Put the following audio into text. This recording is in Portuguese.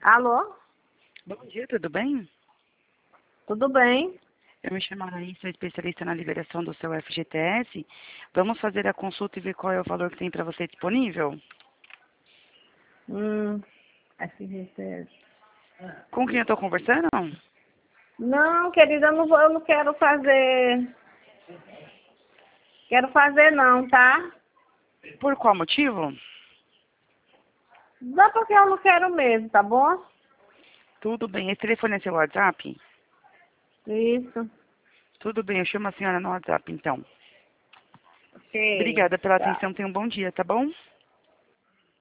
Alô? Bom dia, tudo bem? Tudo bem? Eu me chamo Anaís, sou especialista na liberação do seu FGTS. Vamos fazer a consulta e ver qual é o valor que tem para você disponível? FGTS. Com quem eu estou conversando? Não, querida, eu não quero fazer. Quero fazer não, tá? Por qual motivo? Só porque eu não quero mesmo, tá bom? Tudo bem, esse telefone é seu WhatsApp? Isso. Tudo bem, eu chamo a senhora no WhatsApp, então. Ok. Obrigada pela Tá. atenção, tenha um bom dia, tá bom?